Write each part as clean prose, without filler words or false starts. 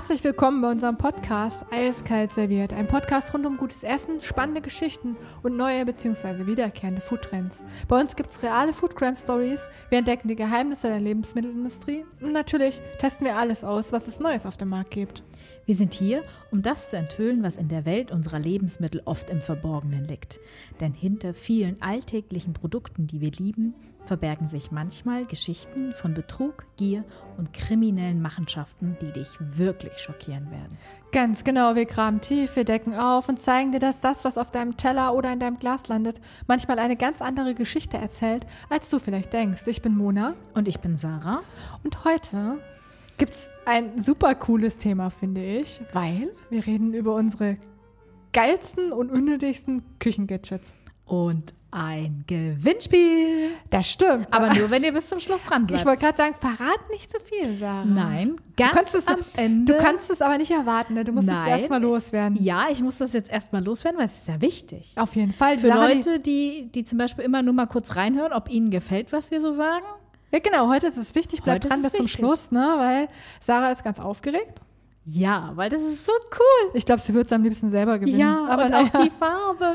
Herzlich willkommen bei unserem Podcast Eiskalt serviert. Ein Podcast rund um gutes Essen, spannende Geschichten und neue bzw. wiederkehrende Foodtrends. Bei uns gibt es reale Foodcrime-Stories, wir entdecken die Geheimnisse der Lebensmittelindustrie und natürlich testen wir alles aus, was es Neues auf dem Markt gibt. Wir sind hier, um das zu enthüllen, was in der Welt unserer Lebensmittel oft im Verborgenen liegt. Denn hinter vielen alltäglichen Produkten, die wir lieben, verbergen sich manchmal Geschichten von Betrug, Gier und kriminellen Machenschaften, die dich wirklich schockieren werden. Ganz genau, wir graben tief, wir decken auf und zeigen dir, dass das, was auf deinem Teller oder in deinem Glas landet, manchmal eine ganz andere Geschichte erzählt, als du vielleicht denkst. Ich bin Mona. Und ich bin Sarah. Und heute gibt's ein super cooles Thema, finde ich, weil wir reden über unsere geilsten und unnötigsten Küchengadgets. Und ein Gewinnspiel. Das stimmt. Aber nur, wenn ihr bis zum Schluss dran bleibt. Ich wollte gerade sagen, verrat nicht zu viel, Sarah. Nein, ganz am Ende. Du kannst es aber nicht erwarten, ne? Du musst es erstmal loswerden. Ja, ich muss das jetzt erstmal loswerden, weil es ist ja wichtig. Auf jeden Fall. Für Leute, die zum Beispiel immer nur mal kurz reinhören, ob ihnen gefällt, was wir so sagen. Ja, genau. Heute ist es wichtig. Bleib dran bis zum Schluss, ne? Weil Sarah ist ganz aufgeregt. Ja, weil das ist so cool. Ich glaube, sie wird es am liebsten selber gewinnen. Ja, aber und auch die Farbe.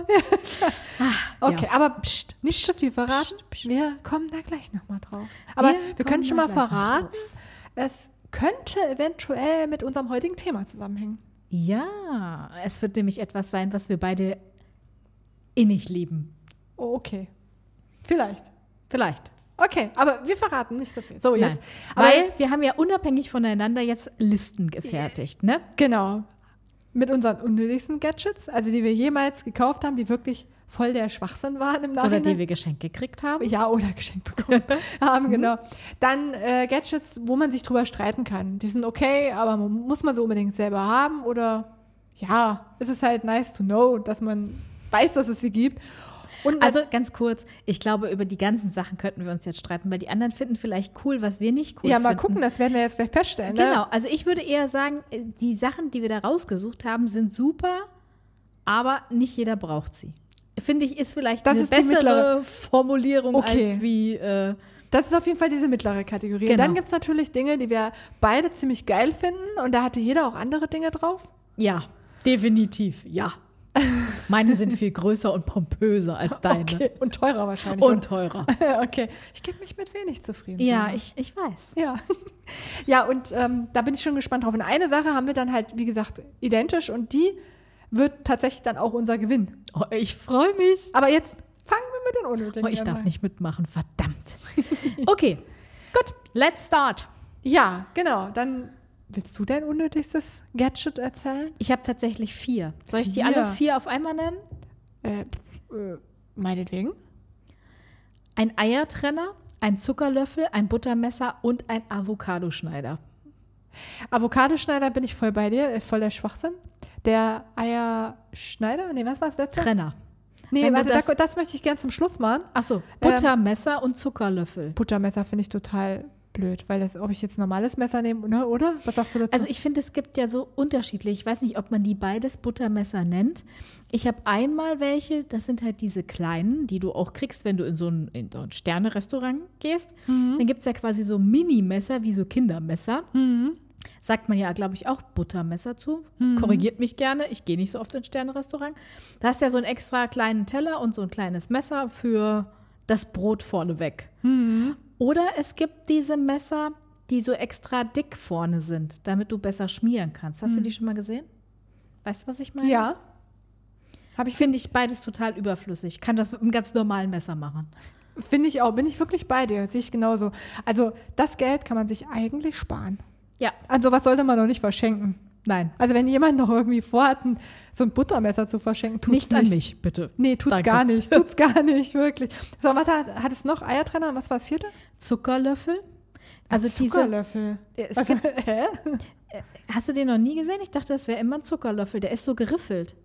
Okay, ja. Aber nicht zu viel verraten. Wir kommen da gleich nochmal drauf. Aber wir können schon mal verraten, es könnte eventuell mit unserem heutigen Thema zusammenhängen. Ja, es wird nämlich etwas sein, was wir beide innig lieben. Oh, okay. Vielleicht. Okay, aber wir verraten nicht so viel. So, jetzt. Weil wir haben ja unabhängig voneinander jetzt Listen gefertigt, ne? Genau. Mit unseren unnötigsten Gadgets, also die wir jemals gekauft haben, die wirklich voll der Schwachsinn waren im Nachhinein. Oder die wir geschenkt gekriegt haben. Ja, oder geschenkt bekommen haben, genau. Dann Gadgets, wo man sich drüber streiten kann. Die sind okay, aber muss man so unbedingt selber haben? Oder ja, es ist halt nice to know, dass man weiß, dass es sie gibt. Und also ganz kurz, ich glaube, über die ganzen Sachen könnten wir uns jetzt streiten, weil die anderen finden vielleicht cool, was wir nicht cool finden. Ja, mal gucken, das werden wir jetzt gleich feststellen. Genau, ne? Also ich würde eher sagen, die Sachen, die wir da rausgesucht haben, sind super, aber nicht jeder braucht sie. Finde ich, ist vielleicht eine bessere Formulierung als wie... Das ist auf jeden Fall diese mittlere Kategorie. Genau. Und dann gibt es natürlich Dinge, die wir beide ziemlich geil finden und da hatte jeder auch andere Dinge drauf. Ja, definitiv, ja. Meine sind viel größer und pompöser als deine. Okay. Und teurer wahrscheinlich. Und teurer. Okay. Ich gebe mich mit wenig zufrieden. Ja, ich weiß. Ja, ja und da bin ich schon gespannt drauf. Und eine Sache haben wir dann halt, wie gesagt, identisch und die wird tatsächlich dann auch unser Gewinn. Oh, ich freue mich. Aber jetzt fangen wir mit den Unnötigen an. Oh, ich darf nicht mitmachen, verdammt. Okay, gut, let's start. Ja, genau, dann... Willst du dein unnötigstes Gadget erzählen? Ich habe tatsächlich 4. Soll ich die alle 4 auf einmal nennen? Meinetwegen. Ein Eiertrenner, ein Zuckerlöffel, ein Buttermesser und ein Avocadoschneider. Avocadoschneider bin ich voll bei dir, ist voll der Schwachsinn. Der Eierschneider? Nee, was war das letzte? Trenner. Nee, warte, das möchte ich gern zum Schluss machen. Achso, Buttermesser und Zuckerlöffel. Buttermesser finde ich total blöd, weil ob ich jetzt ein normales Messer nehme, ne, oder? Was sagst du dazu? Also ich finde, es gibt ja so unterschiedlich. Ich weiß nicht, ob man die beides Buttermesser nennt. Ich habe einmal welche, das sind halt diese kleinen, die du auch kriegst, wenn du in so ein Sterne-Restaurant gehst. Dann gibt es ja quasi so Mini-Messer, wie so Kindermesser. Sagt man ja, glaube ich, auch Buttermesser zu. Korrigiert mich gerne, ich gehe nicht so oft ins Sterne-Restaurant. Da hast du ja so einen extra kleinen Teller und so ein kleines Messer für das Brot vorneweg. Oder es gibt diese Messer, die so extra dick vorne sind, damit du besser schmieren kannst. Hast du die schon mal gesehen? Weißt du, was ich meine? Ja. Finde ich beides total überflüssig. Kann das mit einem ganz normalen Messer machen. Finde ich auch. Bin ich wirklich bei dir. Sehe ich genauso. Also das Geld kann man sich eigentlich sparen. Ja. Also was sollte man noch nicht verschenken? Nein. Also wenn jemand noch irgendwie vorhat, so ein Buttermesser zu verschenken, tut's nicht. Nicht an mich, bitte. Nee, tut's gar nicht. Tut's gar nicht, wirklich. So, was hat es noch? Eiertrenner und was war das vierte? Zuckerlöffel. Also Zuckerlöffel. Hä? Hast du den noch nie gesehen? Ich dachte, das wäre immer ein Zuckerlöffel. Der ist so geriffelt.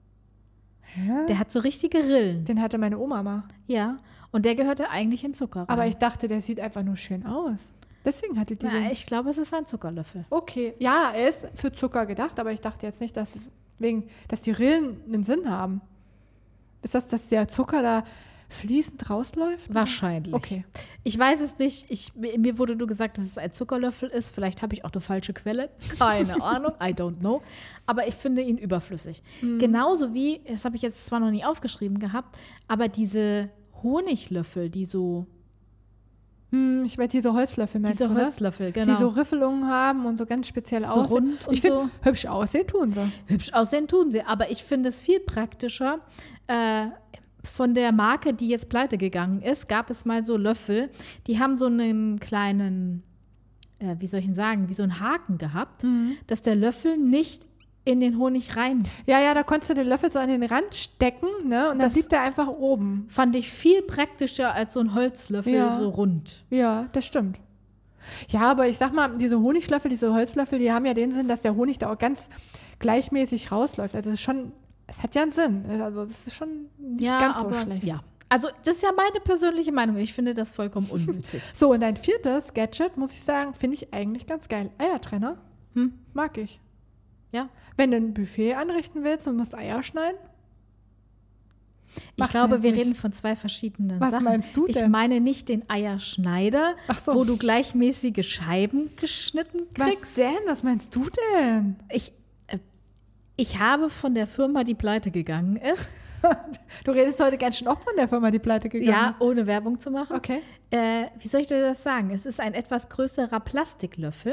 Hä? Der hat so richtige Rillen. Den hatte meine Oma mal. Ja. Und der gehörte eigentlich in Zucker rein. Aber ich dachte, der sieht einfach nur schön aus. Deswegen hatte die den. Ich glaube, es ist ein Zuckerlöffel. Okay. Ja, er ist für Zucker gedacht, aber ich dachte jetzt nicht, dass die Rillen einen Sinn haben. Ist das, dass der Zucker da fließend rausläuft? Wahrscheinlich. Okay. Ich weiß es nicht. Mir wurde nur gesagt, dass es ein Zuckerlöffel ist. Vielleicht habe ich auch eine falsche Quelle. Keine Ahnung. I don't know. Aber ich finde ihn überflüssig. Genauso wie, das habe ich jetzt zwar noch nie aufgeschrieben gehabt, aber diese Honiglöffel, die so... Ich meine, diese Holzlöffel meinst Diese du, Holzlöffel, ne? genau. Die so Riffelungen haben und so ganz speziell So aussehen. rund und ich finde, so. hübsch aussehen tun sie. Hübsch aussehen tun sie, aber ich finde es viel praktischer. Von der Marke, die jetzt pleite gegangen ist, gab es mal so Löffel, die haben so einen kleinen, wie soll ich denn sagen, wie so einen Haken gehabt, dass der Löffel nicht in den Honig rein. Ja, da konntest du den Löffel so an den Rand stecken, ne? Und dann Das- blieb der einfach oben. Fand ich viel praktischer als so ein Holzlöffel, Ja. so rund. Ja, das stimmt. Ja, aber ich sag mal, diese Honiglöffel, diese Holzlöffel, die haben ja den Sinn, dass der Honig da auch ganz gleichmäßig rausläuft. Also es hat ja einen Sinn. Also das ist schon nicht ganz so schlecht. Ja. Also das ist ja meine persönliche Meinung. Ich finde das vollkommen unnötig. So, und ein viertes Gadget, muss ich sagen, finde ich eigentlich ganz geil. Eiertrenner. Mag ich. Ja. Wenn du ein Buffet anrichten willst und musst Eier schneiden. Ich Machst du glaube, jetzt wir nicht. reden von zwei verschiedenen Was Sachen. meinst du Ich denn? meine nicht den Eierschneider, Ach so. wo du gleichmäßige Scheiben geschnitten kriegst. Was denn? Was meinst du denn? Ich habe von der Firma, die pleite gegangen ist, Du redest heute ganz schön oft von der Firma, die pleite gegangen ja, ist. ohne Werbung zu machen. Okay. Wie soll ich dir das sagen? Es ist ein etwas größerer Plastiklöffel,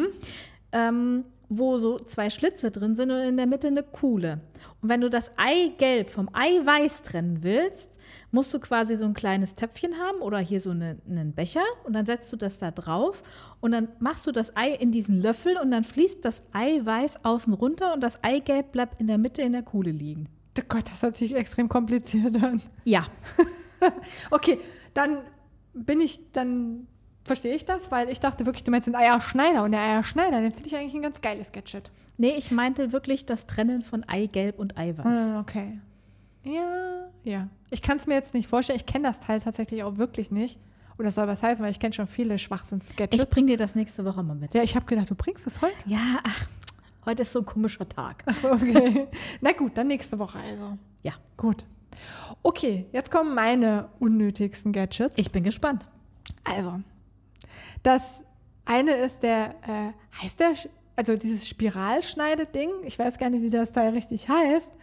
wo so zwei Schlitze drin sind und in der Mitte eine Kuhle. Und wenn du das Eigelb vom Eiweiß trennen willst, musst du quasi so ein kleines Töpfchen haben oder hier so einen Becher und dann setzt du das da drauf und dann machst du das Ei in diesen Löffel und dann fließt das Eiweiß außen runter und das Eigelb bleibt in der Mitte in der Kuhle liegen. Oh Gott, das hört sich extrem kompliziert an. Ja, Okay, dann verstehe ich das, weil ich dachte wirklich, du meinst den Eierschneider. Und der Eierschneider, den finde ich eigentlich ein ganz geiles Gadget. nee, ich meinte wirklich das Trennen von Eigelb und Eiweiß. Okay. Ja. Ich kann es mir jetzt nicht vorstellen. Ich kenne das Teil tatsächlich auch wirklich nicht. Oder soll was heißen, weil ich kenne schon viele Schwachsinns-Gadgets. Ich bring dir das nächste Woche mal mit. Ja, ich habe gedacht, du bringst es heute. Ja, heute ist so ein komischer Tag. Okay. Na gut, dann nächste Woche also. Ja, Gut. Okay, jetzt kommen meine unnötigsten Gadgets. ich bin gespannt. Also, das eine ist also dieses Spiralschneideding, ich weiß gar nicht, wie das Teil richtig heißt,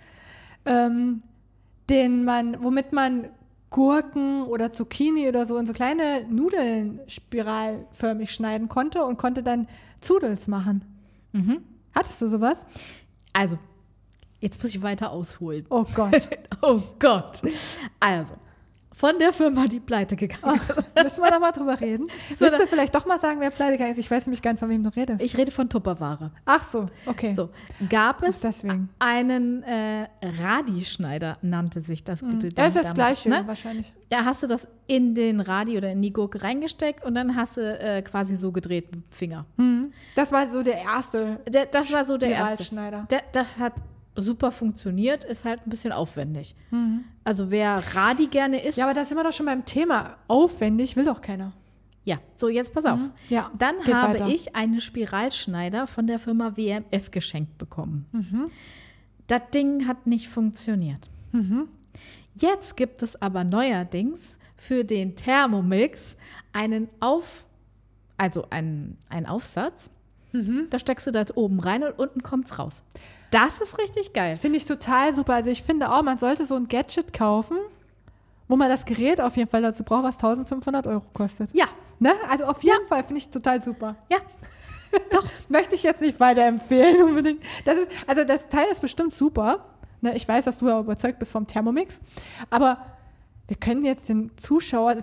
womit man Gurken oder Zucchini oder so in so kleine Nudeln spiralförmig schneiden konnte und konnte dann Zudels machen. Hattest du sowas? Also, jetzt muss ich weiter ausholen. Oh Gott. Oh Gott. Also, von der Firma, die pleite gegangen ist. Müssen wir da mal drüber reden? Willst du vielleicht doch mal sagen, wer pleite gegangen ist? Ich weiß nämlich gar nicht, von wem du redest. Ich rede von Tupperware. Ach so, okay. So, gab es Deswegen. einen Radi-Schneider, nannte sich das gute Ding. Das ist das damals, Gleiche ne? wahrscheinlich. Da hast du das in den Radi oder in die Gurke reingesteckt und dann hast du quasi so gedreht mit dem Finger. Das war so der erste Das war so der erste. Spiralschneider. Das hat super funktioniert, ist halt ein bisschen aufwendig. Also wer Radi gerne isst, Ja, aber da sind wir doch schon beim Thema. Aufwendig will doch keiner. ja, so jetzt pass auf. Ja, Dann geht habe weiter. ich einen Spiralschneider von der Firma WMF geschenkt bekommen. Das Ding hat nicht funktioniert. Jetzt gibt es aber neuerdings für den Thermomix einen Aufsatz. Da steckst du da oben rein und unten kommt's raus. Das ist richtig geil. Das finde ich total super. Also ich finde auch, man sollte so ein Gadget kaufen, wo man das Gerät auf jeden Fall dazu braucht, was 1.500 € kostet. Ja, Ne? Also auf jeden Fall finde ich total super. ja. Doch. Möchte ich jetzt nicht weiterempfehlen unbedingt. Das Teil ist bestimmt super. Ne? Ich weiß, dass du ja überzeugt bist vom Thermomix. Aber wir können jetzt den Zuhörern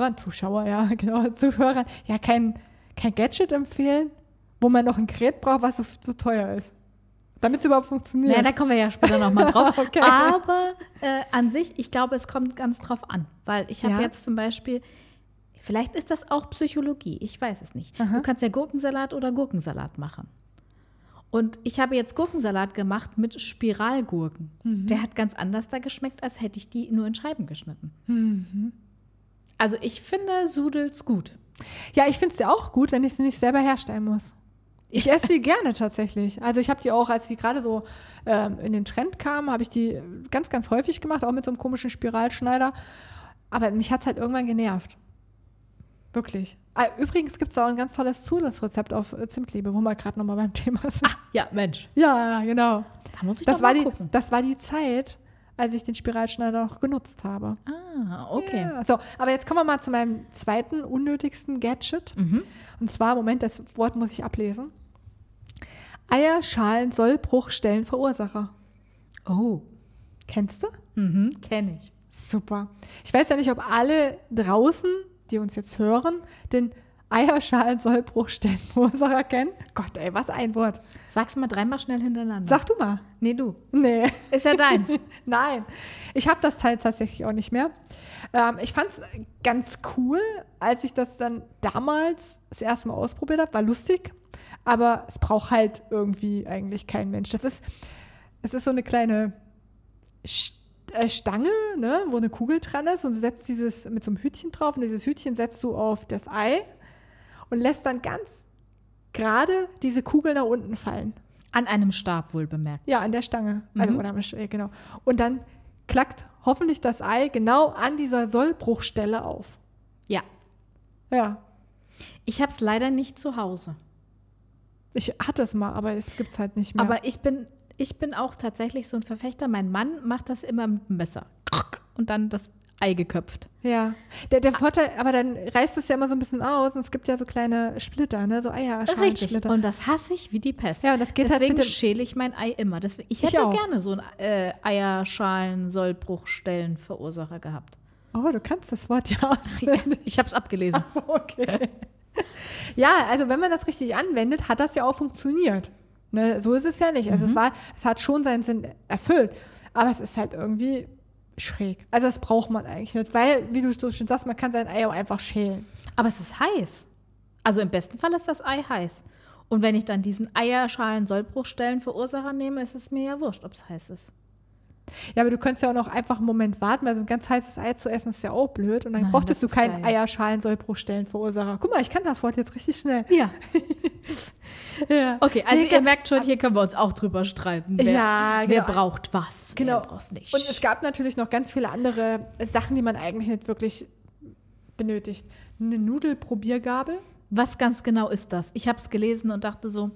ja kein Gadget empfehlen, wo man noch ein Gerät braucht, was so teuer ist. Damit es überhaupt funktioniert. Ja, da kommen wir ja später nochmal drauf. Okay. Aber an sich, ich glaube, es kommt ganz drauf an. Weil ich habe Ja. jetzt zum Beispiel, vielleicht ist das auch Psychologie, ich weiß es nicht. Du kannst ja Gurkensalat oder Gurkensalat machen. Und ich habe jetzt Gurkensalat gemacht mit Spiralgurken. Der hat ganz anders da geschmeckt, als hätte ich die nur in Scheiben geschnitten. Also ich finde Sudels gut. Ja, ich finde es ja auch gut, wenn ich sie nicht selber herstellen muss. Ich esse die gerne tatsächlich. Also ich habe die auch, als die gerade so in den Trend kamen, habe ich die ganz, ganz häufig gemacht, auch mit so einem komischen Spiralschneider. Aber mich hat es halt irgendwann genervt. Wirklich. Übrigens gibt es auch ein ganz tolles Zusatzrezept auf Zimtliebe, wo wir gerade nochmal beim Thema sind. Ach, ja, Mensch. Ja, genau. Da muss ich doch mal gucken. Das war die Zeit, als ich den Spiralschneider noch genutzt habe. Ah, okay. Ja. So, aber jetzt kommen wir mal zu meinem zweiten unnötigsten Gadget. Und zwar, Moment, das Wort muss ich ablesen. Eierschalen Sollbruchstellen Verursacher. Oh. Kennst du? Kenne ich. Super. Ich weiß ja nicht, ob alle draußen, die uns jetzt hören, den Eierschalen Sollbruchstellen Verursacher kennen. Gott, ey, was ein Wort. Sag's mal 3-mal schnell hintereinander. Sag du mal. Nee, du. Nee. Ist ja deins. Nein. Ich habe das Teil tatsächlich auch nicht mehr. Ich fand es ganz cool, als ich das dann damals das erste Mal ausprobiert habe. War lustig, aber es braucht halt irgendwie eigentlich kein Mensch. Es ist so eine kleine Stange, ne, wo eine Kugel dran ist und du setzt dieses mit so einem Hütchen drauf und dieses Hütchen setzt du auf das Ei und lässt dann ganz gerade diese Kugel nach unten fallen. An einem Stab wohl bemerkt. Ja, an der Stange. Also, genau. Und dann klackt hoffentlich das Ei genau an dieser Sollbruchstelle auf. Ja. Ja. Ich habe es leider nicht zu Hause. Ich hatte es mal, aber es gibt es halt nicht mehr. Aber ich bin auch tatsächlich so ein Verfechter. Mein Mann macht das immer mit dem Messer. Und dann das Ei geköpft. Ja. Der Vorteil, aber dann reißt es ja immer so ein bisschen aus und es gibt ja so kleine Splitter, ne? So Richtig. Splitter. Und das hasse ich wie die Pest. Ja, und das geht Deswegen halt schäle ich mein Ei immer. Ich hätte gerne so einen Eierschalen-Sollbruchstellen-Verursacher gehabt. Oh, du kannst das Wort ja auswendig. Ich habe es abgelesen. Ach so, okay. Ja, also wenn man das richtig anwendet, hat das ja auch funktioniert. Ne, so ist es ja nicht. Also es hat schon seinen Sinn erfüllt. Aber es ist halt irgendwie schräg. Also das braucht man eigentlich nicht, weil, wie du so schön sagst, man kann sein Ei auch einfach schälen. Aber es ist heiß. Also im besten Fall ist das Ei heiß. Und wenn ich dann diesen Eierschalen-Sollbruchstellen-Verursacher nehme, ist es mir ja wurscht, ob es heiß ist. Ja, aber du könntest ja auch noch einfach einen Moment warten, weil so ein ganz heißes Ei zu essen ist ja auch blöd. Und dann brauchtest du keinen Eierschalen-Sollbruchstellen-Verursacher. Guck mal, ich kann das Wort jetzt richtig schnell. Ja. Ja. Okay, also ihr merkt schon, hier können wir uns auch drüber streiten. Wer braucht was? Genau. Wer braucht es nicht? Und es gab natürlich noch ganz viele andere Sachen, die man eigentlich nicht wirklich benötigt. Eine Nudelprobiergabel. Was ganz genau ist das? Ich habe es gelesen und dachte so,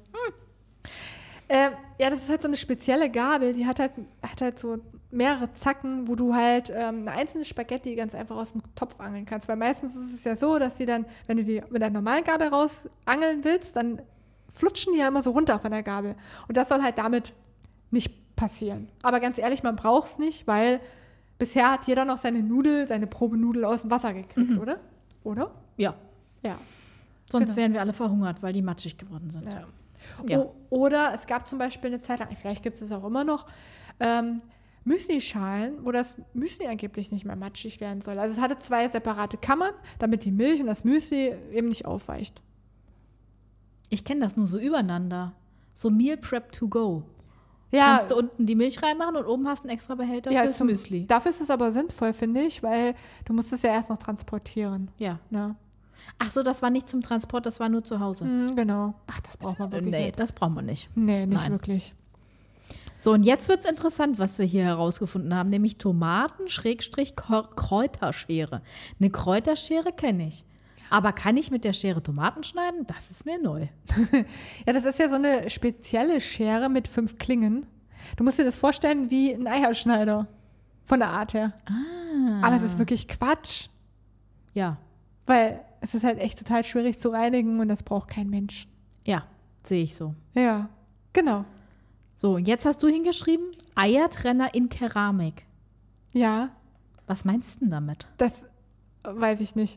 ja, das ist halt so eine spezielle Gabel, die hat halt so mehrere Zacken, wo du halt eine einzelne Spaghetti ganz einfach aus dem Topf angeln kannst. Weil meistens ist es ja so, dass die dann, wenn du die mit einer normalen Gabel raus angeln willst, dann flutschen die ja immer so runter von der Gabel. Und das soll halt damit nicht passieren. Aber ganz ehrlich, man braucht es nicht, weil bisher hat jeder noch seine Probenudel aus dem Wasser gekriegt, oder? Oder? ja. Ja. Sonst wären wir alle verhungert, weil die matschig geworden sind. Ja. Ja. Oder es gab zum Beispiel eine Zeit lang, vielleicht gibt es es auch immer noch, Müsli-Schalen, wo das Müsli angeblich nicht mehr matschig werden soll. Also es hatte 2 separate Kammern, damit die Milch und das Müsli eben nicht aufweicht. Ich kenne das nur so übereinander. So Meal Prep to go. Ja, Kannst du unten die Milch reinmachen und oben hast einen extra Behälter fürs Müsli. Dafür ist es aber sinnvoll, finde ich, weil du musst es ja erst noch transportieren. Ja. Ne? Ach so, das war nicht zum Transport, das war nur zu Hause. Genau. Ach, das braucht man wirklich Nee, nicht. das braucht man nicht. Nee, nicht Nein. wirklich. So, und jetzt wird es interessant, was wir hier herausgefunden haben, nämlich Tomaten-Kräuterschere. Eine Kräuterschere kenne ich. Aber kann ich mit der Schere Tomaten schneiden? Das ist mir neu. Ja, das ist ja so eine spezielle Schere mit 5 Klingen. Du musst dir das vorstellen wie ein Eierschneider. Von der Art her. Aber es ist wirklich Quatsch. Ja, Weil es ist halt echt total schwierig zu reinigen und das braucht kein Mensch. ja, sehe ich so. Ja, genau. So, und jetzt hast du hingeschrieben, Eiertrenner in Keramik. Ja, Was meinst du denn damit? das weiß ich nicht.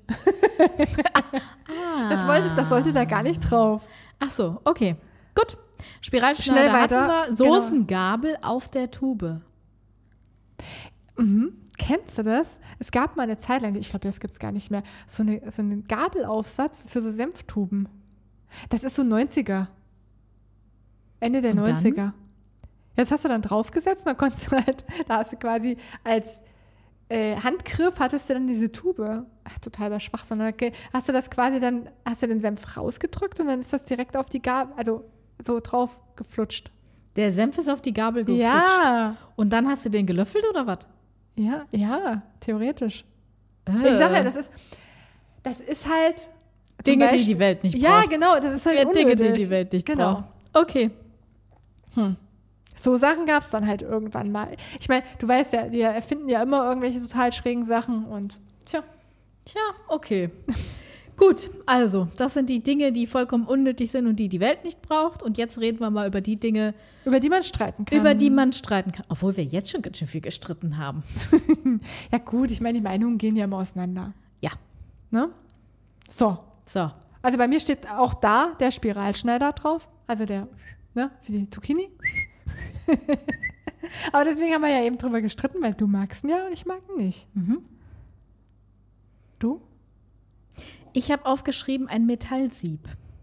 Das sollte da gar nicht drauf. Ach so, okay. Gut. Spiralschneider Schnell weiter. hatten wir. Soßengabel auf der Tube. Kennst du das? Es gab mal eine Zeit lang, ich glaube, das gibt es gar nicht mehr, so einen Gabelaufsatz für so Senftuben. Das ist so 90er. Ende der Und dann? 90er. Jetzt hast du dann draufgesetzt und dann konntest du halt, da hast du quasi als Handgriff hattest du dann diese Tube. Ach, totaler Schwachsinn. Okay. Hast du das quasi dann, hast du den Senf rausgedrückt und dann ist das direkt auf die Gabel, also so drauf geflutscht. Der Senf ist auf die Gabel geflutscht. Ja. Und dann hast du den gelöffelt oder was? Ja, theoretisch. Ich sag ja, das ist halt Dinge, die die Welt nicht braucht. Ja, genau, das ist halt unnötig. Dinge, die die Welt nicht braucht. Okay. So Sachen gab es dann halt irgendwann mal. Ich meine, du weißt ja, die erfinden ja immer irgendwelche total schrägen Sachen und Tja, okay. Gut, also, das sind die Dinge, die vollkommen unnötig sind und die die Welt nicht braucht. Und jetzt reden wir mal über die Dinge, über die man streiten kann. Obwohl wir jetzt schon ganz schön viel gestritten haben. Ja gut, ich meine, die Meinungen gehen ja immer auseinander. Ja. Ne? So. Also bei mir steht auch da der Spiralschneider drauf. Also der, ne, für die Zucchini. Aber deswegen haben wir ja eben drüber gestritten, weil du magst ihn ja und ich mag ihn nicht. Du? Ich habe aufgeschrieben, ein Metallsieb.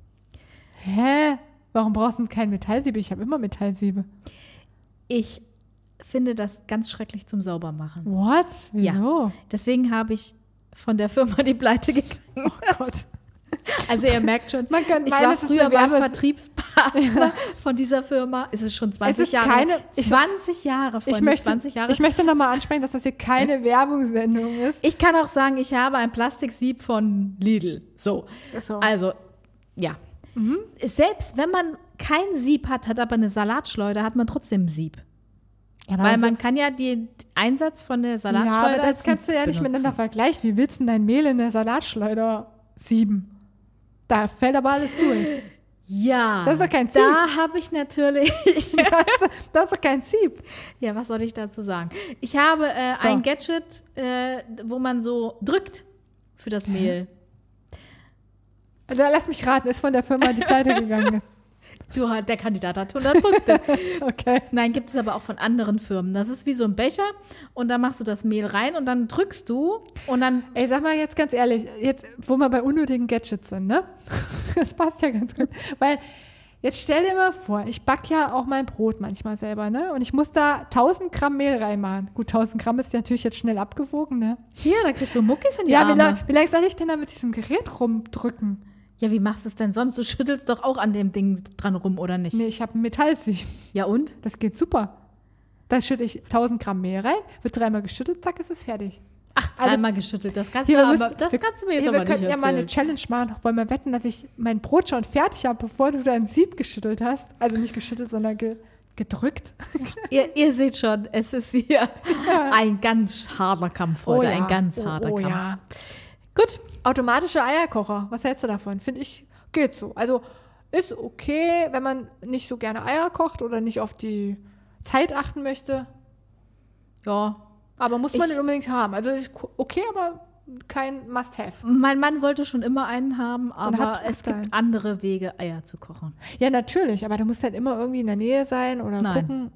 Hä? Warum brauchst du kein Metallsieb? Ich habe immer Metallsiebe. Ich finde das ganz schrecklich zum Saubermachen. What? Wieso? Ja. Deswegen habe ich von der Firma die Pleite gegangen. Oh Gott. Also ihr merkt schon, Man kann ich war früher beim Vertriebspartner von dieser Firma. Es ist schon 20 Jahre. 20 Jahre, Freunde, 20 Jahre. Ich möchte nochmal ansprechen, dass das hier keine Werbungssendung ist. Ich kann auch sagen, ich habe ein Plastiksieb von Lidl. So. Also, ja. Selbst wenn man kein Sieb hat aber eine Salatschleuder, hat man trotzdem ein Sieb. Ja, weil man kann ja den Einsatz von der Salatschleuder ja, aber das kannst du ja nicht miteinander vergleichen. Wie willst du denn dein Mehl in der Salatschleuder sieben? Da fällt aber alles durch. Ja, das ist doch kein Sieb. Da habe ich natürlich... das ist doch kein Sieb. Ja, was soll ich dazu sagen? Ich habe ein Gadget, wo man so drückt für das Mehl. Also, lass mich raten, ist von der Firma, die pleite gegangen ist. Der Kandidat hat 100 Punkte. Okay. Nein, gibt es aber auch von anderen Firmen. Das ist wie so ein Becher und da machst du das Mehl rein und dann drückst du und dann... Ey, sag mal jetzt ganz ehrlich, jetzt, wo wir bei unnötigen Gadgets sind, ne? Das passt ja ganz gut. Weil, jetzt stell dir mal vor, ich backe ja auch mein Brot manchmal selber, ne? Und ich muss da 1000 Gramm Mehl reinmachen. Gut, 1000 Gramm ist ja natürlich jetzt schnell abgewogen, ne? Hier, da kriegst du Muckis in die Arme. Ja, wie lange soll ich denn da mit diesem Gerät rumdrücken? Ja, wie machst du es denn sonst? Du schüttelst doch auch an dem Ding dran rum, oder nicht? Nee, ich habe ein Metallsieb. Ja und? Das geht super. Da schütte ich 1000 Gramm Mehl rein, wird dreimal geschüttelt, zack, ist es fertig. Ach, dreimal geschüttelt, das kannst du mir jetzt aber nicht Wir könnten ja mal eine Challenge machen, wollen wir wetten, dass ich mein Brot schon fertig habe, bevor du dein Sieb geschüttelt hast. Also nicht geschüttelt, sondern gedrückt. Ihr seht schon, es ist hier ein ganz harter Kampf heute, ein ganz harter Kampf. Ja. Gut. Automatische Eierkocher, was hältst du davon? Finde ich, geht so. Also ist okay, wenn man nicht so gerne Eier kocht oder nicht auf die Zeit achten möchte. Ja, aber muss man nicht unbedingt haben. Also ist okay, aber kein Must-Have. Mein Mann wollte schon immer einen haben, aber es gibt andere Wege, Eier zu kochen. Ja, natürlich, aber du musst halt immer irgendwie in der Nähe sein oder gucken.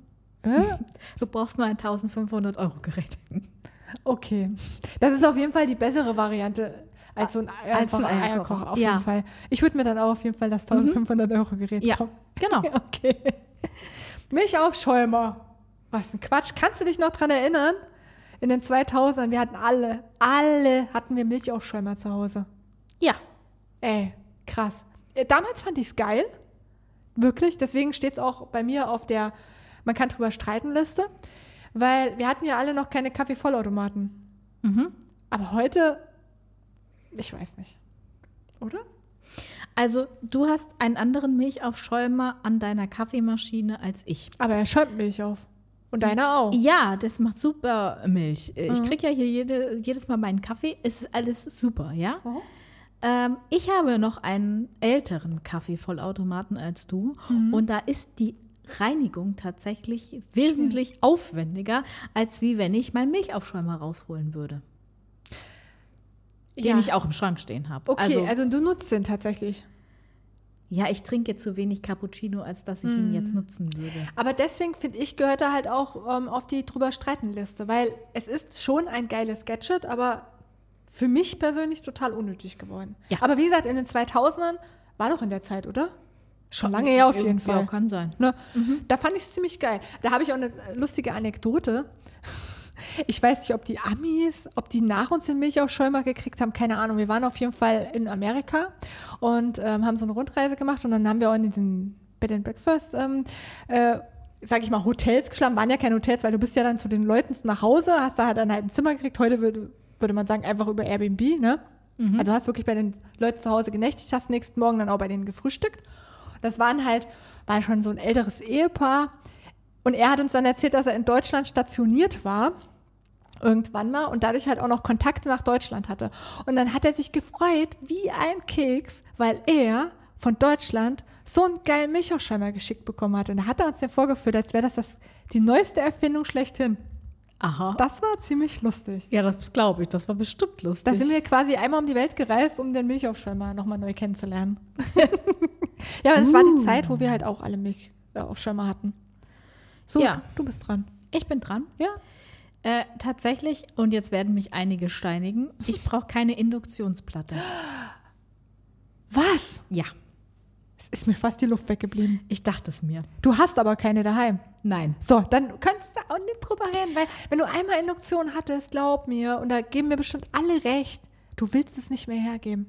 Du brauchst nur ein 1.500 € Gerät. Okay. Das ist auf jeden Fall die bessere Variante als so ein Eierkocher. Auf jeden Fall. Ich würde mir dann auch auf jeden Fall das 1.500 € Gerät kaufen. Genau. Okay. Milchaufschäumer. Was ein Quatsch. Kannst du dich noch dran erinnern? In den 2000ern, wir hatten alle hatten wir Milchaufschäumer zu Hause. Ja. Ey, krass. Damals fand ich es geil. Wirklich. Deswegen steht es auch bei mir auf der Man kann drüber streiten Liste. Weil wir hatten ja alle noch keine Kaffeevollautomaten. Aber heute, ich weiß nicht. Oder? Also du hast einen anderen Milchaufschäumer an deiner Kaffeemaschine als ich. Aber er schäumt Milch auf. Und deiner auch. Ja, das macht super Milch. Ich kriege ja hier jedes Mal meinen Kaffee. Es ist alles super, ja? Ich habe noch einen älteren Kaffeevollautomaten als du. Und da ist die Reinigung tatsächlich wesentlich aufwendiger, als wie wenn ich meinen Milchaufschäumer rausholen würde. Den ich auch im Schrank stehen habe. Okay, also du nutzt den tatsächlich. Ja, ich trinke zu wenig Cappuccino, als dass ich ihn jetzt nutzen würde. Aber deswegen, finde ich, gehört er halt auch auf die Drüber-Streiten-Liste, weil es ist schon ein geiles Gadget, aber für mich persönlich total unnötig geworden. Ja. Aber wie gesagt, in den 2000ern war doch in der Zeit, oder? Schon lange her auf jeden Fall. Ja, kann sein. Ne? Da fand ich es ziemlich geil. Da habe ich auch eine lustige Anekdote. Ich weiß nicht, ob die Amis, ob die nach uns den Milchaufschäumer gekriegt haben, keine Ahnung. Wir waren auf jeden Fall in Amerika und haben so eine Rundreise gemacht und dann haben wir auch in diesen Bed and Breakfast, sag ich mal, Hotels geschlafen. Waren ja keine Hotels, weil du bist ja dann zu den Leuten nach Hause, hast da halt dann halt ein Zimmer gekriegt. Heute würde man sagen, einfach über Airbnb, ne? Also hast wirklich bei den Leuten zu Hause genächtigt, hast nächsten Morgen dann auch bei denen gefrühstückt. Das war schon so ein älteres Ehepaar. Und er hat uns dann erzählt, dass er in Deutschland stationiert war, irgendwann mal, und dadurch halt auch noch Kontakte nach Deutschland hatte. Und dann hat er sich gefreut wie ein Keks, weil er von Deutschland so einen geilen Milchaufschäumer geschickt bekommen hat. Und da hat er uns den vorgeführt, als wäre das die neueste Erfindung schlechthin. Aha. Das war ziemlich lustig. Ja, das glaube ich. Das war bestimmt lustig. Da sind wir quasi einmal um die Welt gereist, um den Milchaufschäumer nochmal neu kennenzulernen. Ja, aber das war die Zeit, wo wir halt auch alle Milchaufschäumer hatten. So, Ja. du bist dran. Ich bin dran. Ja. Tatsächlich, und jetzt werden mich einige steinigen, ich brauche keine Induktionsplatte. Was? Ja, Es ist mir fast die Luft weggeblieben. ich dachte es mir. Du hast aber keine daheim. Nein. So, dann kannst du auch nicht drüber reden, weil wenn du einmal Induktion hattest, glaub mir, und da geben mir bestimmt alle recht, du willst es nicht mehr hergeben.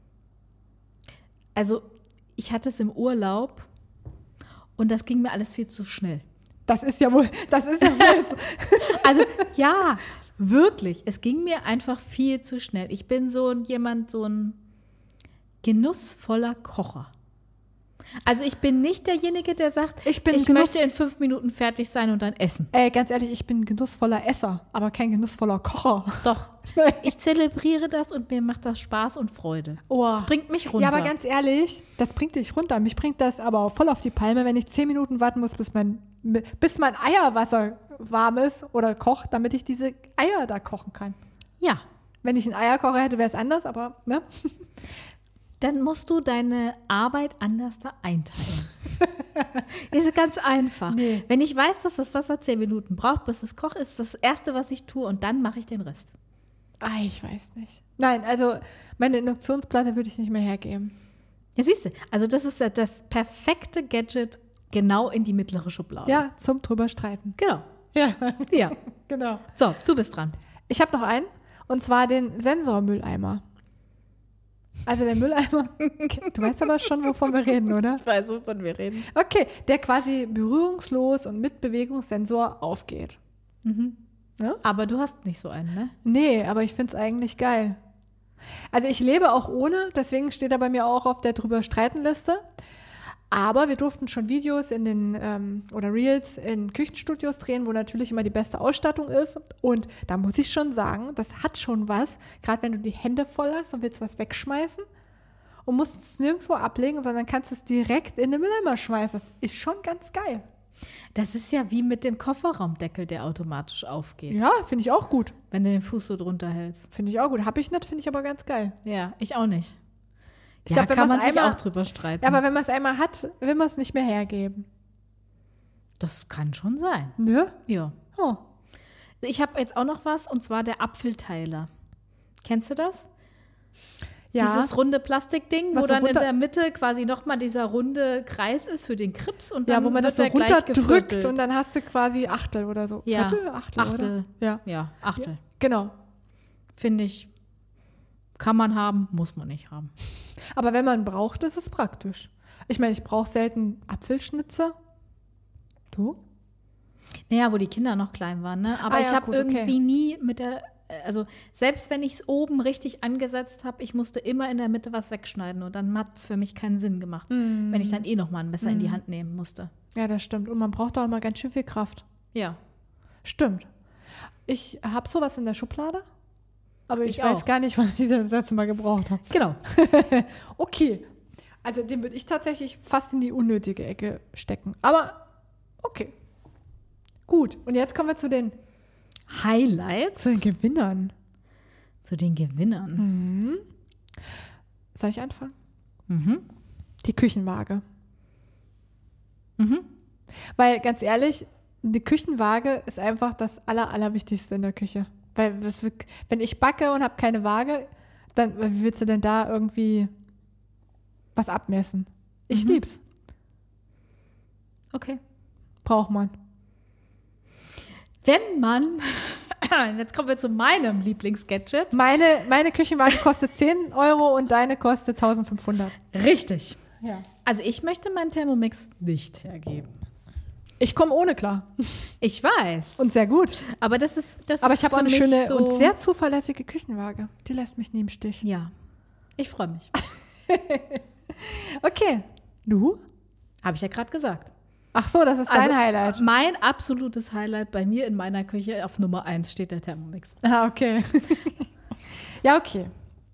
Also, ich hatte es im Urlaub und das ging mir alles viel zu schnell. Das ist ja wohl so. Also, ja, wirklich. Es ging mir einfach viel zu schnell. Ich bin so ein genussvoller Kocher. Also ich bin nicht derjenige, der sagt, ich möchte in 5 Minuten fertig sein und dann essen. Ganz ehrlich, ich bin ein genussvoller Esser, aber kein genussvoller Kocher. Doch, ich zelebriere das und mir macht das Spaß und Freude. Oh. Das bringt mich runter. Ja, aber ganz ehrlich, das bringt dich runter. Mich bringt das aber auch voll auf die Palme, wenn ich 10 Minuten warten muss, bis mein Eierwasser warm ist oder kocht, damit ich diese Eier da kochen kann. Ja, Wenn ich einen Eierkocher hätte, wäre es anders, aber ne? dann musst du deine Arbeit anders da einteilen. Das ist ganz einfach. Nee. Wenn ich weiß, dass das Wasser 10 Minuten braucht, bis es kocht, ist das Erste, was ich tue und dann mache ich den Rest. Ich weiß nicht. Nein, also meine Induktionsplatte würde ich nicht mehr hergeben. Ja, siehst du, also das ist das perfekte Gadget genau in die mittlere Schublade. Ja, zum drüber streiten. Genau. Ja, Ja. genau. So, du bist dran. Ich habe noch einen, und zwar den Sensormülleimer. Also der Mülleimer, du weißt aber schon, wovon wir reden, oder? Ich weiß, wovon wir reden. Okay, der quasi berührungslos und mit Bewegungssensor aufgeht. Aber du hast nicht so einen, ne? Nee, aber ich finde es eigentlich geil. Also ich lebe auch ohne, deswegen steht er bei mir auch auf der drüber streiten Liste. Aber wir durften schon Videos in den oder Reels in Küchenstudios drehen, wo natürlich immer die beste Ausstattung ist. Und da muss ich schon sagen, das hat schon was, gerade wenn du die Hände voll hast und willst was wegschmeißen und musst es nirgendwo ablegen, sondern kannst es direkt in den Mülleimer schmeißen. Das ist schon ganz geil. Das ist ja wie mit dem Kofferraumdeckel, der automatisch aufgeht, Ja, finde ich auch gut. wenn du den Fuß so drunter hältst. Finde ich auch gut. Habe ich nicht, finde ich aber ganz geil. Ja, ich auch nicht. Ich glaub, wenn kann man man's sich einmal- auch drüber streiten. Ja, aber wenn man es einmal hat, will man es nicht mehr hergeben. das kann schon sein. Ne? Ja. Oh. Ich habe jetzt auch noch was, und zwar der Apfelteiler. Kennst du das? Ja. Dieses runde Plastikding, Was wo so dann in runter- der Mitte quasi nochmal dieser runde Kreis ist für den Krips und dann Ja, wo man wird das so der gleich runterdrückt geviertelt. und dann hast du quasi Achtel oder so. Ja, Viertel? Achtel, Achtel. oder? Ja, Ja, Achtel. genau. Finde ich, kann man haben, muss man nicht haben. Aber wenn man braucht, ist es praktisch. Ich meine, ich brauche selten Apfelschnitzer. Du? Naja, wo die Kinder noch klein waren, ne? Aber Ah, ich ja, habe gut, irgendwie okay. nie also selbst wenn ich es oben richtig angesetzt habe, ich musste immer in der Mitte was wegschneiden und dann hat es für mich keinen Sinn gemacht, wenn ich dann nochmal ein Messer in die Hand nehmen musste. Ja, das stimmt. Und man braucht auch immer ganz schön viel Kraft. Ja. Stimmt. Ich habe sowas in der Schublade, aber ich Ich weiß auch. gar nicht, wann ich das letzte Mal gebraucht habe. Genau. Okay. Also den würde ich tatsächlich fast in die unnötige Ecke stecken. Aber okay. Gut. Und jetzt kommen wir zu den Highlights Gewinnern. zu den Gewinnern. Soll ich anfangen? Mhm. Die Küchenwaage. Mhm. Weil ganz ehrlich, die Küchenwaage ist einfach das Allerwichtigste in der Küche. Weil wenn ich backe und habe keine Waage, dann wie willst du denn da irgendwie was abmessen? Ich lieb's. Okay. Braucht man. Wenn man, jetzt kommen wir zu meinem Lieblingsgadget. Meine Küchenwaage kostet 10 Euro und deine kostet 1500. Richtig. Ja. Also ich möchte meinen Thermomix nicht hergeben. Ich komme ohne klar. Ich weiß. Und sehr gut. Aber das ist Aber ich habe auch für eine mich schöne so, und sehr zuverlässige Küchenwaage. Die lässt mich nie im Stich. Ja, ich freue mich. Okay. Du? Habe ich ja gerade gesagt. Ach so, das ist dein Highlight. Mein absolutes Highlight bei mir in meiner Küche auf Nummer 1 steht der Thermomix. Ah, okay. Ja, okay.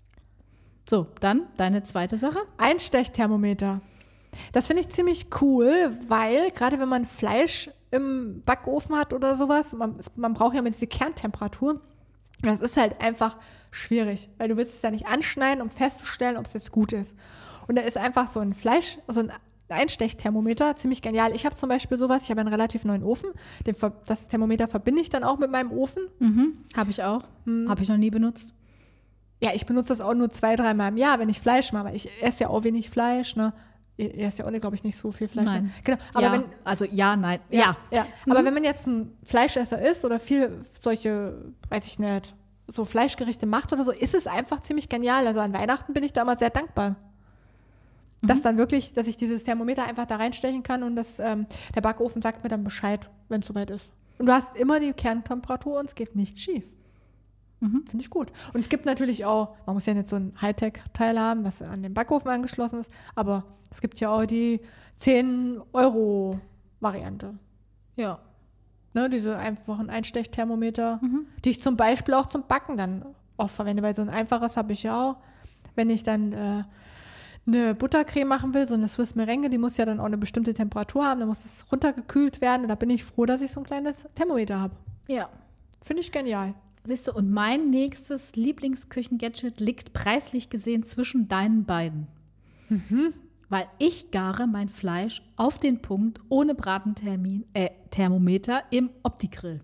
So, dann deine zweite Sache. Einstechthermometer. Das finde ich ziemlich cool, weil gerade wenn man Fleisch im Backofen hat oder sowas, man braucht ja mit dieser Kerntemperatur, das ist halt einfach schwierig, weil du willst es ja nicht anschneiden, um festzustellen, ob es jetzt gut ist. Und da ist einfach so ein Einstechthermometer ziemlich genial. Ich habe zum Beispiel sowas, ich habe einen relativ neuen Ofen. Das Thermometer verbinde ich dann auch mit meinem Ofen. Habe ich auch. Habe ich noch nie benutzt. Ja, ich benutze das auch nur 2-3 Mal im Jahr, wenn ich Fleisch mache. Ich esse ja auch wenig Fleisch, ne? Ihr esst ja auch, glaube ich, nicht so viel Fleisch. Nein. Ne? Genau. Aber ja, wenn, also ja, nein. Ja. Aber wenn man jetzt ein Fleischesser ist oder viel solche, weiß ich nicht, so Fleischgerichte macht oder so, ist es einfach ziemlich genial. Also an Weihnachten bin ich da immer sehr dankbar. Dass dann wirklich, dass ich dieses Thermometer einfach da reinstechen kann und der Backofen sagt mir dann Bescheid, wenn es soweit ist. Und du hast immer die Kerntemperatur und es geht nicht schief. Finde ich gut. Und es gibt natürlich auch, man muss ja nicht so ein Hightech-Teil haben, was an den Backofen angeschlossen ist, aber es gibt ja auch die 10-Euro-Variante. Ja. Ne, diese einfachen Einstechthermometer, die ich zum Beispiel auch zum Backen dann oft verwende, weil so ein einfaches habe ich ja auch. Wenn ich dann eine Buttercreme machen will, so eine Swiss Merengue, die muss ja dann auch eine bestimmte Temperatur haben, dann muss das runtergekühlt werden und da bin ich froh, dass ich so ein kleines Thermometer habe. Ja. Finde ich genial. Siehst du, und mein nächstes Lieblingsküchen-Gadget liegt preislich gesehen zwischen deinen beiden. Weil ich gare mein Fleisch auf den Punkt ohne Thermometer im Opti-Grill.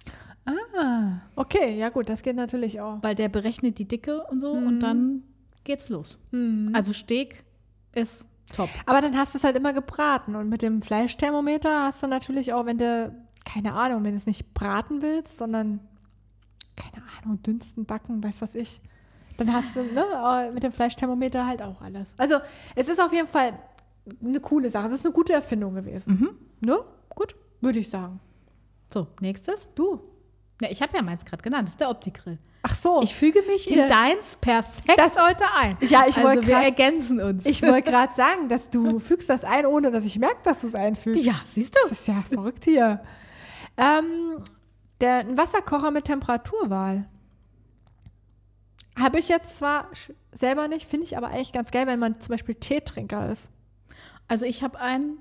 Ah, okay, ja gut, das geht natürlich auch. Weil der berechnet die Dicke und so und dann geht's los. Also Steak ist top. Aber dann hast du es halt immer gebraten und mit dem Fleischthermometer hast du natürlich auch, wenn du, keine Ahnung, wenn du es nicht braten willst, sondern, keine Ahnung, dünsten, backen, weiß was ich, dann hast du mit dem Fleischthermometer halt auch alles. Also es ist auf jeden Fall eine coole Sache. Es ist eine gute Erfindung gewesen. Ne? Gut, würde ich sagen. So, nächstes. Du. Ja, ich habe ja meins gerade genannt, das ist der Opti-Grill. Ach so. Ich füge mich in deins perfekt heute ein. Ja, wir ergänzen uns. Ich wollte gerade sagen, dass du fügst das ein, ohne dass ich merke, dass du es einfügst. Ja, siehst du. Das ist ja verrückt hier. Ein Wasserkocher mit Temperaturwahl. Habe ich jetzt zwar selber nicht, finde ich aber eigentlich ganz geil, wenn man zum Beispiel Teetrinker ist. Also ich habe einen.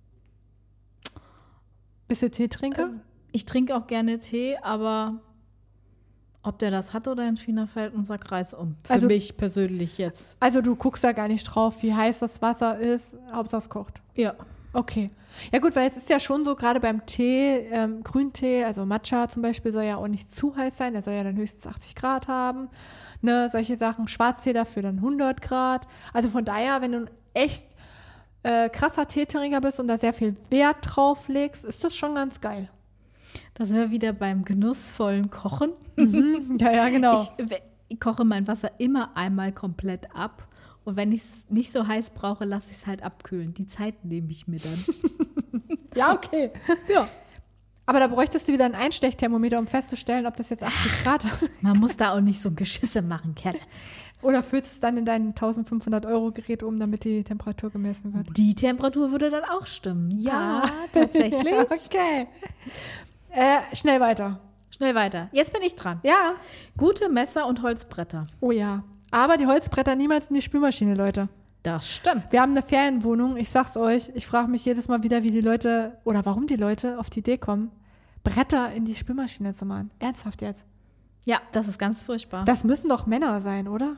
Bist du Teetrinker? Ich trinke auch gerne Tee, aber ob der das hat oder in China fällt und sagt Reis um. Für mich persönlich jetzt. Also du guckst da gar nicht drauf, wie heiß das Wasser ist, Hauptsache es kocht. Ja. Okay. Ja gut, weil es ist ja schon so, gerade beim Tee, Grüntee, also Matcha zum Beispiel, soll ja auch nicht zu heiß sein, der soll ja dann höchstens 80 Grad haben. Ne, solche Sachen. Schwarztee dafür dann 100 Grad. Also von daher, wenn du ein echt krasser Teetrinker bist und da sehr viel Wert drauf legst, ist das schon ganz geil. Da sind wir wieder beim genussvollen Kochen. Ja, genau. Ich koche mein Wasser immer einmal komplett ab. Und wenn ich es nicht so heiß brauche, lasse ich es halt abkühlen. Die Zeit nehme ich mir dann. Ja, okay. Ja. Aber da bräuchtest du wieder ein Einstechthermometer, um festzustellen, ob das jetzt 80 Grad hat. Man muss da auch nicht so ein Geschisse machen, Kerle. Oder füllst es dann in dein 1.500-Euro-Gerät um, damit die Temperatur gemessen wird? Die Temperatur würde dann auch stimmen. Ja, tatsächlich. Ja, okay. Schnell weiter. Schnell weiter. Jetzt bin ich dran. Ja. Gute Messer und Holzbretter. Oh ja. Aber die Holzbretter niemals in die Spülmaschine, Leute. Das stimmt. Wir haben eine Ferienwohnung. Ich sag's euch. Ich frage mich jedes Mal wieder, wie die Leute oder warum die Leute auf die Idee kommen, Bretter in die Spülmaschine zu machen. Ernsthaft jetzt. Ja, das ist ganz furchtbar. Das müssen doch Männer sein, oder?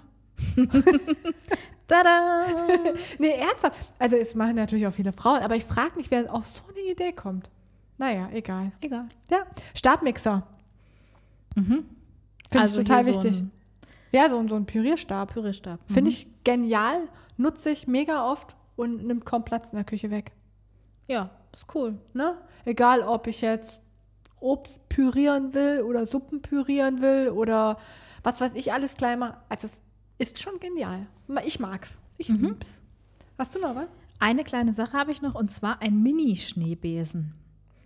Tada! Nee, ernsthaft. Also es machen natürlich auch viele Frauen, aber ich frage mich, wer auf so eine Idee kommt. Naja, egal. Egal. Ja, Stabmixer. Finde Also ich total hier so wichtig. Ja, so ein Pürierstab. Pürierstab. Finde ich genial, nutze ich mega oft und nimmt kaum Platz in der Küche weg. Ja, ist cool. Ne? Egal, ob ich jetzt Obst pürieren will oder Suppen pürieren will oder was weiß ich alles klein mache. Also es ist schon genial. Ich mag's. Ich lieb's. Hast du noch was? Eine kleine Sache habe ich noch und zwar ein Mini-Schneebesen.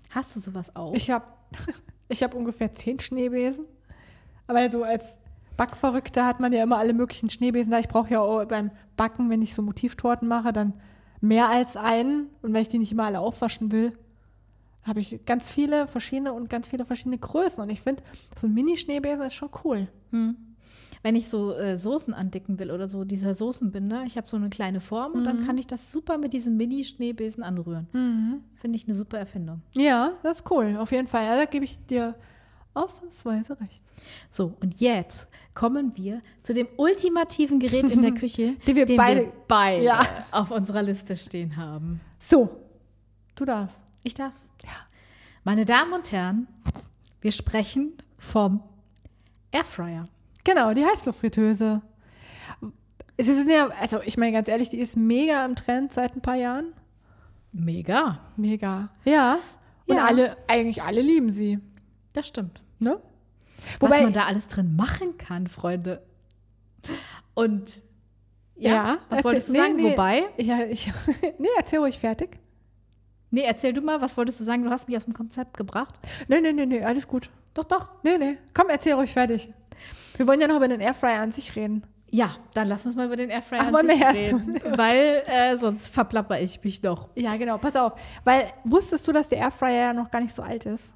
Hast du sowas auch? Ich hab ungefähr 10 Schneebesen. Aber so als Backverrückter hat man ja immer alle möglichen Schneebesen da. Ich brauche ja auch beim Backen, wenn ich so Motivtorten mache, dann mehr als einen. Und wenn ich die nicht immer alle aufwaschen will, habe ich ganz viele verschiedene Größen. Und ich finde, so ein Mini-Schneebesen ist schon cool. Wenn ich so Soßen andicken will oder so, dieser Soßenbinder, ich habe so eine kleine Form und dann kann ich das super mit diesem Mini-Schneebesen anrühren. Finde ich eine super Erfindung. Ja, das ist cool, auf jeden Fall. Ja, da gebe ich dir ausnahmsweise recht. So, und jetzt kommen wir zu dem ultimativen Gerät in der Küche, den wir beide auf unserer Liste stehen haben. So, du darfst. Ich darf. Ja. Meine Damen und Herren, wir sprechen vom Airfryer. Genau, die Heißluftfritteuse. Es ist ja, also ich meine ganz ehrlich, die ist mega im Trend seit ein paar Jahren. Mega. Mega. Ja. Und Ja. eigentlich alle lieben sie. Das stimmt. Ne? Was man da alles drin machen kann, Freunde. Und was wolltest du sagen? Wobei? Nee, erzähl ruhig fertig. Nee, erzähl du mal, was wolltest du sagen? Du hast mich aus dem Konzept gebracht. Nee, alles gut. Doch. Nee. Komm, erzähl ruhig fertig. Wir wollen ja noch über den Airfryer an sich reden. Ja, dann lass uns mal über den Airfryer Ach, wollen wir erst reden. Weil sonst verplapper ich mich noch. Ja, genau, pass auf. Weil, wusstest du, dass der Airfryer ja noch gar nicht so alt ist?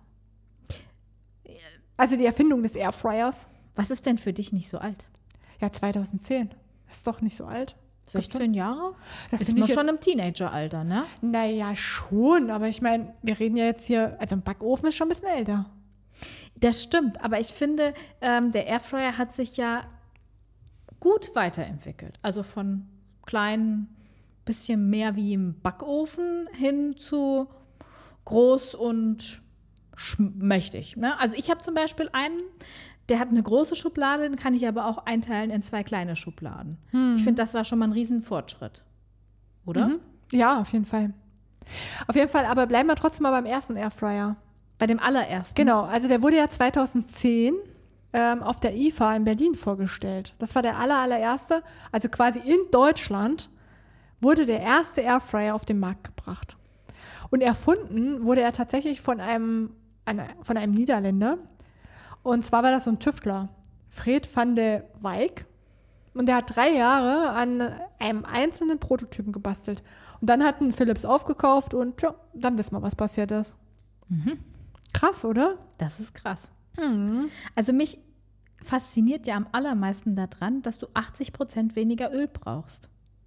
Also die Erfindung des Airfryers. Was ist denn für dich nicht so alt? Ja, 2010. Das ist doch nicht so alt. 16 Jahre? Das ist finde man ich schon im Teenageralter, ne? Naja, schon. Aber ich meine, wir reden ja jetzt hier, also ein Backofen ist schon ein bisschen älter. Das stimmt, aber ich finde, der Airfryer hat sich ja gut weiterentwickelt. Also von klein, bisschen mehr wie im Backofen hin zu groß und mächtig. Ne? Also ich habe zum Beispiel einen, der hat eine große Schublade, den kann ich aber auch einteilen in 2 kleine Schubladen. Ich finde, das war schon mal ein Riesen-Fortschritt. Oder? Ja, auf jeden Fall. Auf jeden Fall, aber bleiben wir trotzdem mal beim ersten Airfryer. Bei dem allerersten. Genau, also der wurde ja 2010 auf der IFA in Berlin vorgestellt. Das war der allererste, also quasi in Deutschland wurde der erste Airfryer auf den Markt gebracht. Und erfunden wurde er tatsächlich von einem Niederländer. Und zwar war das so ein Tüftler, Fred van de Wijk. Und der hat 3 Jahre an einem einzelnen Prototypen gebastelt. Und dann hat ein Philips aufgekauft und ja, dann wissen wir, was passiert ist. Krass, oder? Das ist krass. Also mich fasziniert ja am allermeisten daran, dass du 80% weniger Öl brauchst.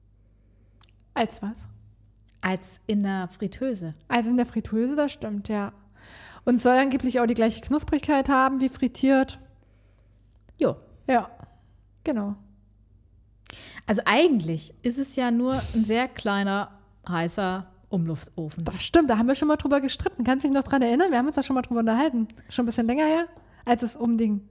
Als was? Als in der Fritteuse. Also in der Fritteuse, das stimmt, ja. Und soll angeblich auch die gleiche Knusprigkeit haben wie frittiert. Jo. Ja, genau. Also eigentlich ist es ja nur ein sehr kleiner, heißer Umluftofen. Das stimmt, da haben wir schon mal drüber gestritten. Kannst du dich noch dran erinnern? Wir haben uns da schon mal drüber unterhalten. Schon ein bisschen länger her, als es um den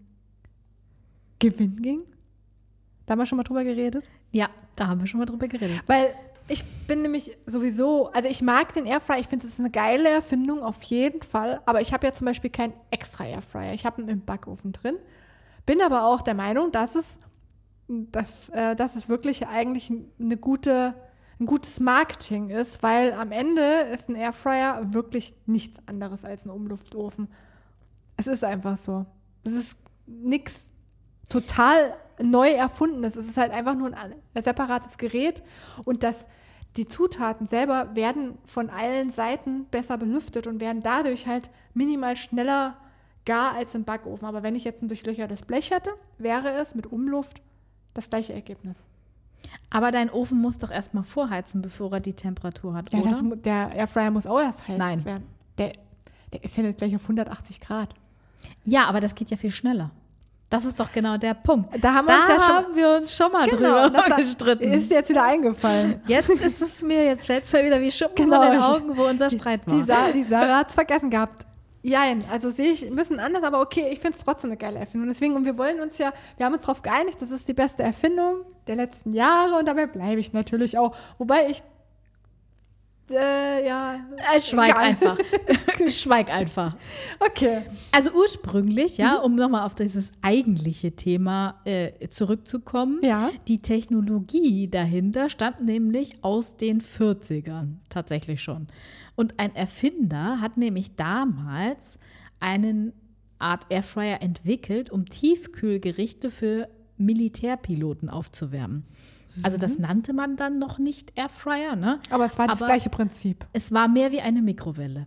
Gewinn ging. Da haben wir schon mal drüber geredet. Ja, da haben wir schon mal drüber geredet. Weil ich bin nämlich sowieso, also ich mag den Airfryer, ich finde, es ist eine geile Erfindung, auf jeden Fall. Aber ich habe ja zum Beispiel keinen extra Airfryer. Ich habe einen im Backofen drin. Bin aber auch der Meinung, dass es wirklich eigentlich ein gutes Marketing ist, weil am Ende ist ein Airfryer wirklich nichts anderes als ein Umluftofen. Es ist einfach so. Es ist nichts total neu Erfundenes. Es ist halt einfach nur ein separates Gerät und die Zutaten selber werden von allen Seiten besser belüftet und werden dadurch halt minimal schneller gar als im Backofen. Aber wenn ich jetzt ein durchlöchertes Blech hätte, wäre es mit Umluft das gleiche Ergebnis. Aber dein Ofen muss doch erstmal vorheizen, bevor er die Temperatur hat, Ja, oder? der Airfryer muss auch erst heiß Nein. werden. Der ist ja nicht gleich auf 180 Grad. Ja, aber das geht ja viel schneller. Das ist doch genau der Punkt. Da haben wir uns schon mal drüber gestritten. Ist jetzt wieder eingefallen. Jetzt fällt es mir wieder wie Schuppen Genau. von den Augen, wo unser Streit war. Die Sarah hat es vergessen gehabt. Jein, also sehe ich ein bisschen anders, aber okay, ich finde es trotzdem eine geile Erfindung. Deswegen, und wir haben uns darauf geeinigt, das ist die beste Erfindung der letzten Jahre und dabei bleibe ich natürlich auch. Wobei ich Ja. Schweig egal. einfach. Schweig einfach. Okay. Also ursprünglich, um nochmal auf dieses eigentliche Thema zurückzukommen, Ja. die Technologie dahinter stammt nämlich aus den 40ern tatsächlich schon. Und ein Erfinder hat nämlich damals eine Art Airfryer entwickelt, um Tiefkühlgerichte für Militärpiloten aufzuwärmen. Also das nannte man dann noch nicht Airfryer, ne? Aber es war das gleiche Prinzip. Es war mehr wie eine Mikrowelle.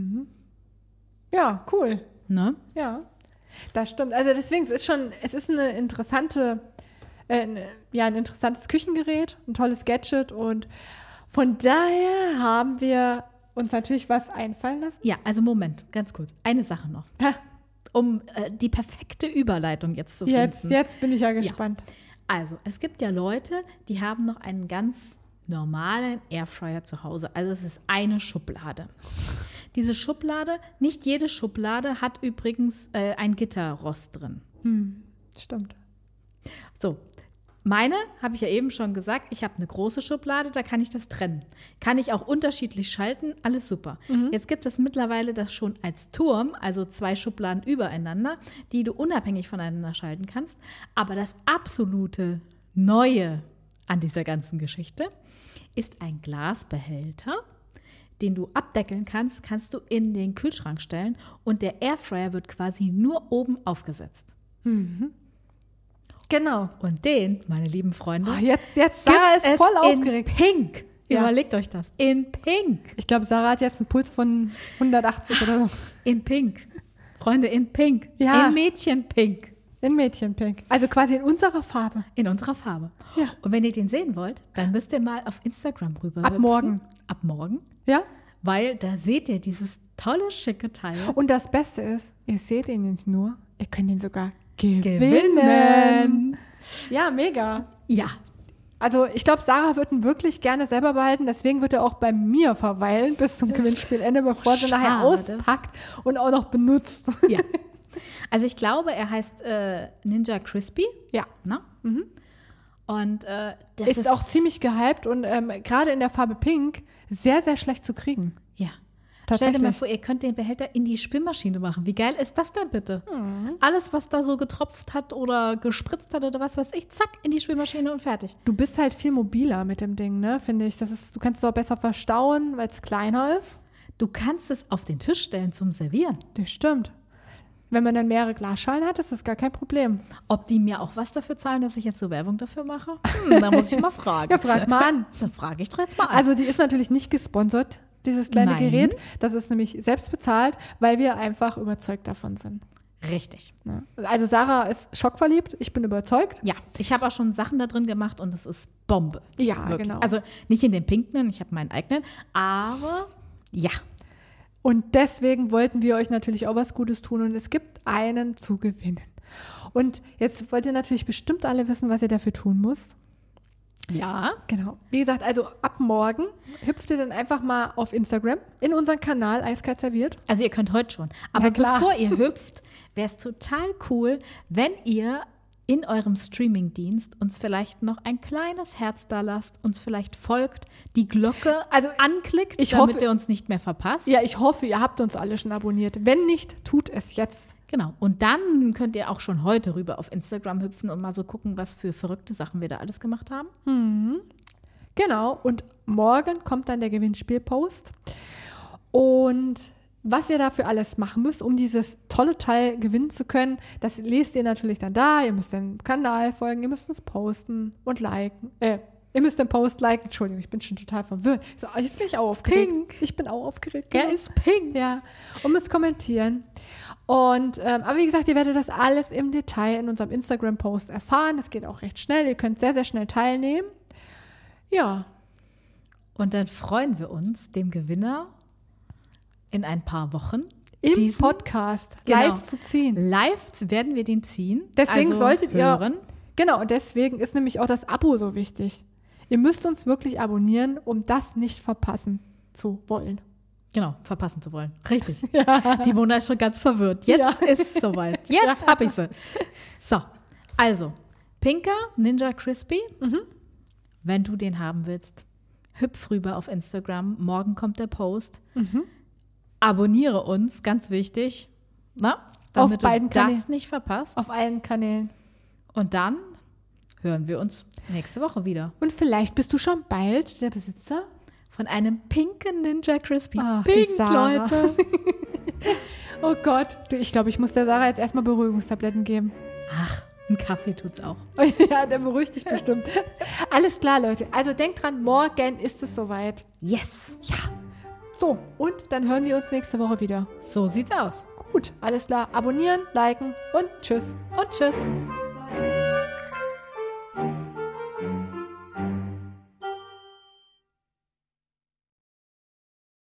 Ja, cool. Ne? Ja, das stimmt. Also deswegen, es ist eine interessante, ein interessantes Küchengerät, ein tolles Gadget und von daher haben wir uns natürlich was einfallen lassen. Ja, also Moment, ganz kurz. Eine Sache noch. Um die perfekte Überleitung jetzt zu finden. Jetzt bin ich ja gespannt. Also, es gibt ja Leute, die haben noch einen ganz normalen Airfryer zu Hause. Also es ist eine Schublade. Diese Schublade, nicht jede Schublade hat übrigens ein Gitterrost drin. Stimmt. So, meine, habe ich ja eben schon gesagt, ich habe eine große Schublade, da kann ich das trennen. Kann ich auch unterschiedlich schalten, alles super. Jetzt gibt es mittlerweile das schon als Turm, also 2 Schubladen übereinander, die du unabhängig voneinander schalten kannst. Aber das absolute Neue an dieser ganzen Geschichte ist ein Glasbehälter, den du abdeckeln kannst, kannst du in den Kühlschrank stellen und der Airfryer wird quasi nur oben aufgesetzt. Genau. Und den, meine lieben Freunde, Jetzt Sarah ist voll aufgeregt. In Pink. Ja. Überlegt euch das. In Pink. Ich glaube, Sarah hat jetzt einen Puls von 180 oder so. In Pink. Freunde, in Pink. Ja. In Mädchenpink. In Mädchenpink. Also quasi in unserer Farbe. In unserer Farbe. Ja. Und wenn ihr den sehen wollt, dann müsst ihr mal auf Instagram rüber. Ab morgen. Ab morgen. Ja? Weil da seht ihr dieses tolle, schicke Teil. Und das Beste ist, ihr seht ihn nicht nur, ihr könnt ihn sogar gewinnen. Ja, mega. Ja. Also ich glaube, Sarah wird ihn wirklich gerne selber behalten. Deswegen wird er auch bei mir verweilen bis zum Gewinnspielende, bevor sie nachher Schade. auspackt und auch noch benutzt. Ja. Also ich glaube, er heißt Ninja Crispy. Ja. Na? Und das Ist auch ziemlich gehypt und gerade in der Farbe Pink sehr, sehr schlecht zu kriegen. Ja. Stell dir mal Tatsächlich. vor, ihr könnt den Behälter in die Spülmaschine machen. Wie geil ist das denn bitte? Alles, was da so getropft hat oder gespritzt hat oder was weiß ich, zack, in die Spülmaschine und fertig. Du bist halt viel mobiler mit dem Ding, ne? Finde ich. Du kannst es auch besser verstauen, weil es kleiner ist. Du kannst es auf den Tisch stellen zum Servieren. Das stimmt. Wenn man dann mehrere Glasschalen hat, ist das gar kein Problem. Ob die mir auch was dafür zahlen, dass ich jetzt so Werbung dafür mache? Da muss ich mal fragen. Ja, frag mal an. Da frage ich doch jetzt mal an. Also die ist natürlich nicht gesponsert, dieses kleine Nein. Gerät. Das ist nämlich selbst bezahlt, weil wir einfach überzeugt davon sind. Richtig. Ne? Also Sarah ist schockverliebt, ich bin überzeugt. Ja, ich habe auch schon Sachen da drin gemacht und es ist Bombe. Ja, Wirklich. genau. Also nicht in den pinken, ich habe meinen eigenen, aber ja. Und deswegen wollten wir euch natürlich auch was Gutes tun und es gibt einen zu gewinnen. Und jetzt wollt ihr natürlich bestimmt alle wissen, was ihr dafür tun müsst. Ja. Genau. Wie gesagt, also ab morgen hüpft ihr dann einfach mal auf Instagram in unseren Kanal Eiskalt serviert. Also ihr könnt heute schon. Aber Na klar. bevor ihr hüpft, wäre es total cool, wenn ihr in eurem Streamingdienst uns vielleicht noch ein kleines Herz da lasst, uns vielleicht folgt, die Glocke anklickt, ich damit hoffe- ihr uns nicht mehr verpasst. Ja, ich hoffe, ihr habt uns alle schon abonniert. Wenn nicht, tut es jetzt. Genau. Und dann könnt ihr auch schon heute rüber auf Instagram hüpfen und mal so gucken, was für verrückte Sachen wir da alles gemacht haben. Genau. Und morgen kommt dann der Gewinnspielpost. Und was ihr dafür alles machen müsst, um dieses tolle Teil gewinnen zu können, das lest ihr natürlich dann da. Ihr müsst den Kanal folgen, ihr müsst uns posten und liken. Ihr müsst den Post liken. Entschuldigung, ich bin schon total verwirrt. So, jetzt bin ich auch aufgeregt. Pink. Ich bin auch aufgeregt. Er genau. ist pink. Ja, und müsst kommentieren. Und, aber wie gesagt, ihr werdet das alles im Detail in unserem Instagram-Post erfahren. Das geht auch recht schnell. Ihr könnt sehr, sehr schnell teilnehmen. Ja, Und dann freuen wir uns, dem Gewinner in ein paar Wochen im diesen Podcast Genau. live zu ziehen. Live werden wir den ziehen. Deswegen also solltet ihr hören. Genau, und deswegen ist nämlich auch das Abo so wichtig. Ihr müsst uns wirklich abonnieren, um das nicht verpassen zu wollen. Genau, verpassen zu wollen. Richtig. Die Mona ist schon ganz verwirrt. Jetzt ist es soweit. Jetzt hab ich sie. So, also, Pinker Ninja Crispy. Wenn du den haben willst, hüpf rüber auf Instagram. Morgen kommt der Post. Abonniere uns, ganz wichtig. Damit auf beiden du das Kanälen. nicht verpasst. Auf allen Kanälen. Und dann hören wir uns nächste Woche wieder. Und vielleicht bist du schon bald der Besitzer Von einem pinken Ninja Crispy. Ach, die Pink, Sarah. Leute. Oh Gott. Du, ich glaube, ich muss der Sarah jetzt erstmal Beruhigungstabletten geben. Ach, ein Kaffee tut's auch. Ja, der beruhigt dich bestimmt. Alles klar, Leute. Also denkt dran, morgen ist es soweit. Yes. Ja. So, und dann hören wir uns nächste Woche wieder. So sieht's aus. Gut, alles klar. Abonnieren, liken und tschüss. Und tschüss.